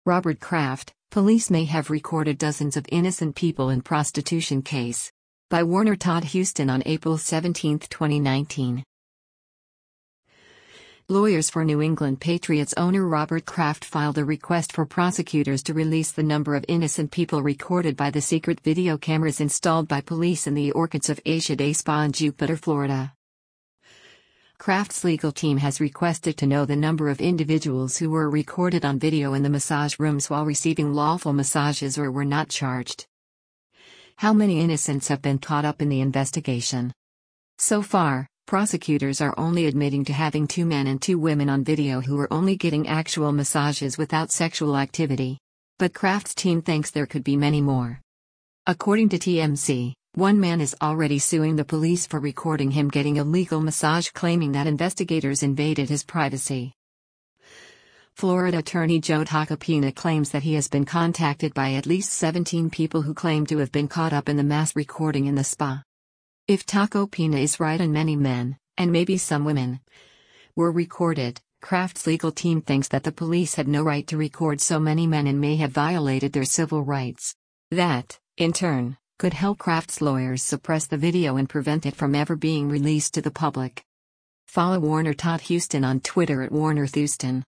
Robert Kraft, police may have recorded dozens of innocent people in prostitution case. By Warner Todd Huston on April 17, 2019. Lawyers for New England Patriots owner Robert Kraft filed a request for prosecutors to release the number of innocent people recorded by the secret video cameras installed by police in the orchids of Asia Day Spa in Jupiter, Florida. Kraft's legal team has requested to know the number of individuals who were recorded on video in the massage rooms while receiving lawful massages or were not charged. How many innocents have been caught up in the investigation? So far, prosecutors are only admitting to having 2 men and 2 women on video who were only getting actual massages without sexual activity. But Kraft's team thinks there could be many more. According to TMZ, one man is already suing the police for recording him getting a legal massage, claiming that investigators invaded his privacy. Florida Attorney Joe Tacopina claims that he has been contacted by at least 17 people who claim to have been caught up in the mass recording in the spa. If Tacopina is right and many men, and maybe some women, were recorded, Kraft's legal team thinks that the police had no right to record so many men and may have violated their civil rights. That, in turn, could help Kraft's lawyers suppress the video and prevent it from ever being released to the public. Follow Warner Todd Huston on Twitter at WarnerThouston.